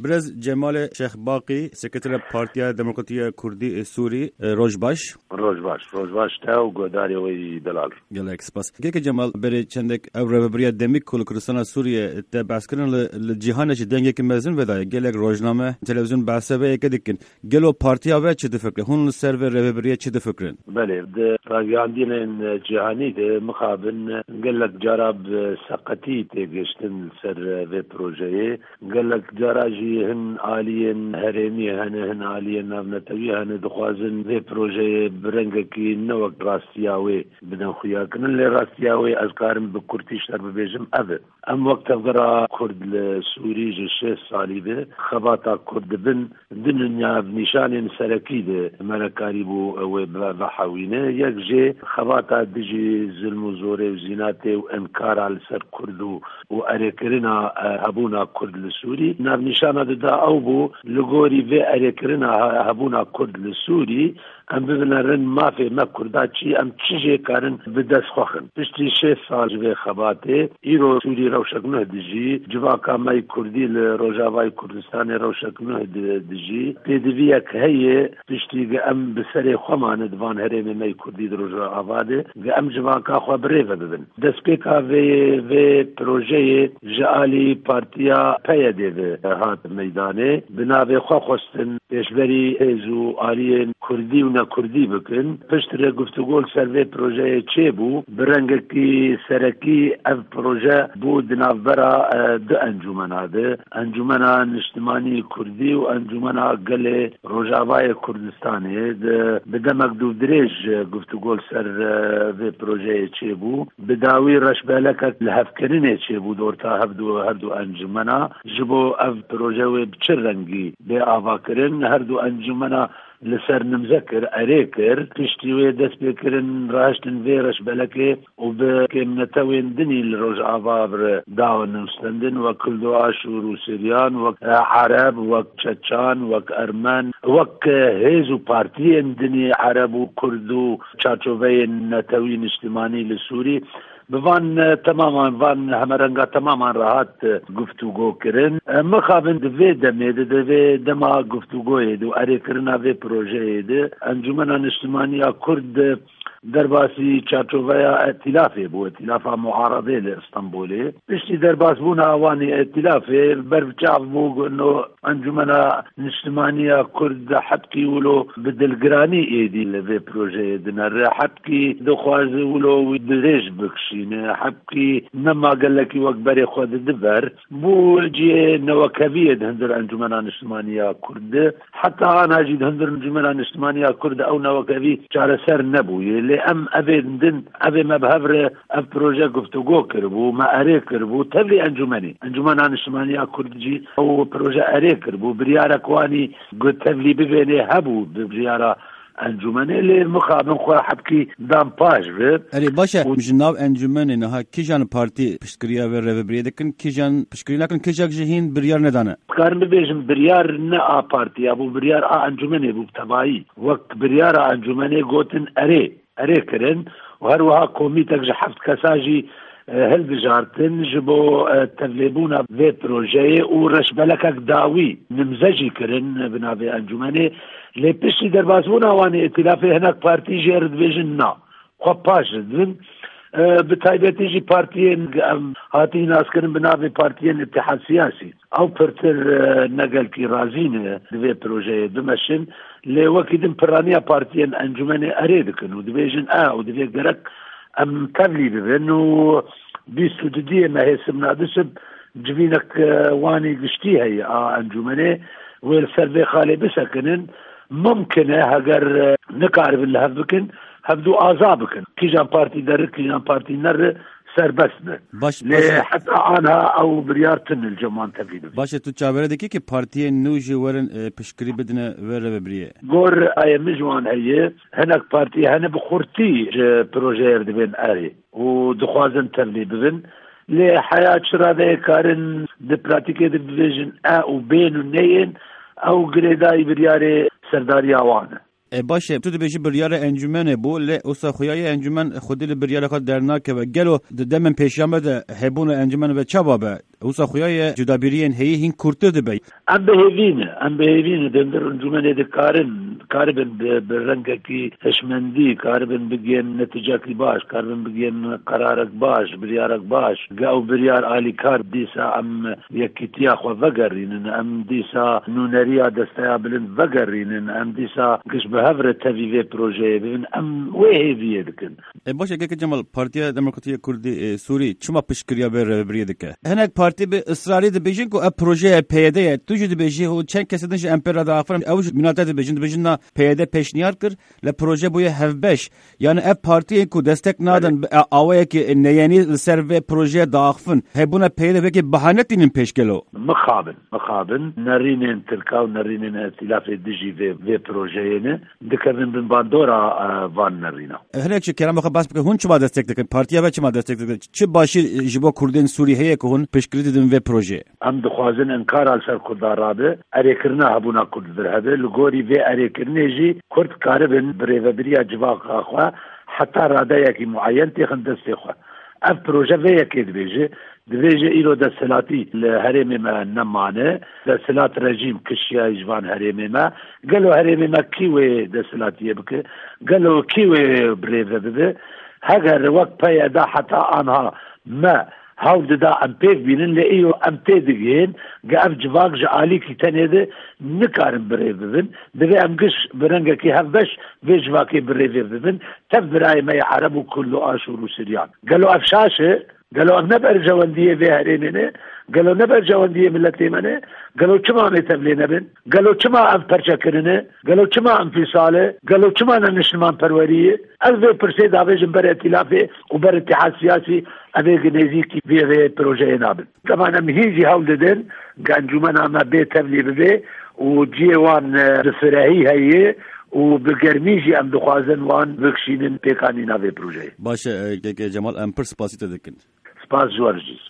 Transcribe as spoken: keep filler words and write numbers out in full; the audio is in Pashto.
برز جمال شیخ باقی سکرتر پارتیا دموکراتی کردی سوری روجباش روجباش روجباش تا و گوداری وی دلال گلک سپاس گیک جمال بری چندک او ربریا دمیک کل کردستان سوریه تبعث کردن لجهان چه دنگی که مزن ودای گلک روزنامه تلویزیون بحثه و یک دیکن گلو پارتیا و چه دفکر هون سرور ربریا چه دفکرن بله ده راجعاندین جهانی ده مخابن گلک جراب سقطی تگشتن سر و پروژه گلک جراجی هن عالین هرمی هن هن عالین نبنتوی هن دخوازن و پروژه برنگ کی نوک راستیاوی بدن خویا کنن لی راستیاوی از کارم بکرتیش تر ببیجم اوه ام وقت افغرا کرد لسوری جشه سالی ده خباتا کرد بن دنیا بنشان سرکی ده ملکاری بو و بحوینه یک جه خباتا دجی ظلم و زوره و زینات و انکار على سر کردو و ارکرنا هبونا کرد لسوری ناب نشانه ده او بو لگوری و ارکرنا هبونا کرد لسوری ام ببنرن مافی ما کردا چی ام چیجه کارن بدست خوخن پشتی شش سال جوه خباته ایرو سوری روشک نه دجی جواکا مای کردی لروجاوای کردستان روشک نه دجی تدویه که هیه پشتی ام بسر خوامان دوان هرم مای کردی روجا آواده ام جواکا خوا بریفه ببن دست پیکا و و پروژه جعالی پارتیا پیده و هات میدانه بنابه خوا خوستن پیشبری هزو آلین کردی و کردی بکن پشت را گفتگول سروی پروژه چه بو برنگکی سرکی اف پروژه بود نافبرا ده انجومنا ده انجومنا نشتمانی کردی و انجومنا گل روجاوای کردستانه ده بدمک دو دریج گفتگول سروی پروژه چه بو بداوی رشبالکت لحفکرینه چه بو دورتا هفدو هردو انجومنا جبو اف پروژه و بچه رنگی به آوا کرن هردو انجومنا لسر نمذكر أريكر تشتوي دس بكرن راشتن فيرش بلكي وبكمنتوين دني لرجع بابر داون نوستندن وكل دو عاشور وسريان وك عرب وك تشتشان وك أرمان وك هيزو بارتيين دني عرب وكردو تشاتشوفين نتوين اجتماعي لسوري بوان تماما وان همرنگا تماما راحت گفتگو کرن مخابن دوی دمید دوی دما گفتگوی دو اری کرنا وی پروژه ده انجمن اجتماعی کرد درباسی چارچوبیا ائتلافی بو ائتلاف معارضه لاسطنبولی بشتی درباس بونا اوانی ائتلافی برچاف بو انه انجمن اجتماعی کرد حبکی ولو بدلگرانی ایدی لوی پروژه دنر حبکی دخواز ولو درج بکشینه حبکی نما قالکی وقبری خود دبر بو جی نوکویه هندر انجمن اجتماعی کرد حتی انا جید هندر انجمن اجتماعی کرد او نوکوی چاره سر نبوی ام ابدن ابي ما بهبر اف بروجي گفتگو کربو ما اری کربو تبلی انجمنی انجمن اجتماعی کردجی او پروژه اری کربو بریاره کوانی گفت تبلی ببینه هبو بریاره انجمنه لی مخابن خواه حبکی دام پاش بید اری باشه مجناب انجمنه نها کی جان پارتی پشکریا و رهبری دکن کی جان پشکری لکن کی جاک جهین بریار ندانه کارن ببیجم بریار نه آ پارتی ابو بریار آ انجمنه بو تبایی وقت بریار انجمنه گوتن اری اری کرن و هر وها کومیتک جحفت کساجی هل بجارتن جبو تغلبونا في بروجي ورش بلكك داوي نمزجي كرن بنابي انجمني لي بشي دربازونا واني ائتلافي هناك بارتي جيرد فيجننا خو باش دن بتايبتي جي بارتيين هاتي ناس كرن بنابي بارتيين اتحاد سياسي او برتر نقل كي رازين في بروجي بمشن لي وكيدن برانيا بارتيين انجمني اريدكن ودفيجن اه ودفي قرق ام تبلي بانه بيستو دي ما هي سمنا دسب جبينك واني قشتي هي اه انجمني والسربي خالي بسكنن ممكن هاجر نكارب اللي هبكن هبدو اعصابكن كي جان بارتي در كي جان بارتي نر سربسنه باش حتى انا او بريارتن الجمان تبلي باشه تو چابره دکی که پارتی نوجي ورن پشکری بدنه ور ببريه غور اي مجوان هي هناك بارتي هنا بخورتي بروجير دبن اري ودخوازن تبلي ببن لحياة شراده كارن دي براتيكي دي فيجن ا و بين و نين او گریدای بریاره سرداری آوانه باشه تو دبیجی بریاره انجمنه بو لی اوسا خویای انجمن خودی لی بریاره خود درناکه و گلو دمن پیشیان بده هبون انجمن و چه بابه وسا خویای جدابیرین هی هین کورته دبی ام بهوینه ام بهوینه دندر انجمن دکارن کاربن برنگکی هشمندی کاربن بگین نتیجه کی باش کاربن بگین قرارک باش بریارک باش گاو بریار آلی کار دیسا ام یکیتیا خو وگرینن ام دیسا نونریا دستیا بلند وگرینن ام دیسا گش بهفر تفیوی پروژه ببین ام وی هیویه دکن باشه که جمال پارتیا دموکراتی کردی سوری چما پشکریا به رهبری دکه هنگ پارتی به اصراری دبیجن کو اپ پروژه پیاده تو جو دبیجی هو چند کسی دنج امپرا دا افرم او مناطق دبیجن دبیجن نا پیاده پیشنهاد کر ل پروژه بوی هفبش یعنی اپ پارتی کو دستک نادن اوه کی نیانی سر و پروژه داخفن هبونا پیاده بکی بهانه تینن پیشکلو مخابن مخابن نرینن ترکاو نرینن ائتلاف دیجی و پروژه نه دکرن بن باندورا وان نرینا هنگ چه کرام بخ بس بک هون چما دستک دکن پارتیا و چما دستک دکن چه باشی جبو کردن سوری هی که هون پیشکری دن و پروژه ام دخوازن انکار على سر کردارابه اریکرنا هبونا کرد درهبه لگوری و اریکرنه جی کرد کاربن بریوبریا جواق اخوا حتی راده یکی معین تیخن دستی خوا اف پروژه و یکی دبیجه دبیجه ایلو دستلاتی لحرم ما نمانه دستلات رژیم کشیا اجوان حرم ما قالو حرم ما کیوه دستلاتی بکه قالو کیوه بریوبه هاگر وقت پیدا حتی آنها ما هاو دا ام پیک بینن لئیو ام تیدگین گا اف جواق جعالی کی تنیده نکارن بره ببین دوی ام گش برنگا کی هفبش وی جواقی بره ببین تب برای مای عربو کلو آشور و سریان گلو افشاشه گلو ام نبر جواندیه وی هرینه گلو نبر جواندیه ملتی منه گلو چما میتبلی نبین گلو چما ام پرچه کرنه گلو چما ام فیصاله گلو چما ننشنمان پروریه از وی پرسه داویجن بر اتلافه و بر اتحاد سیاسی اوه نزی کی وی پروژه نابن طبعا ام هیجی هول ددن گنجومن اما بی تبلی ببی و جیوان رفراهی هیه و بگرمیجی ام دخوازن وان بکشینن پیکانی ناوی پروژه باشه که جمال ام پر سپاسی تدکن سپاس جوارجیز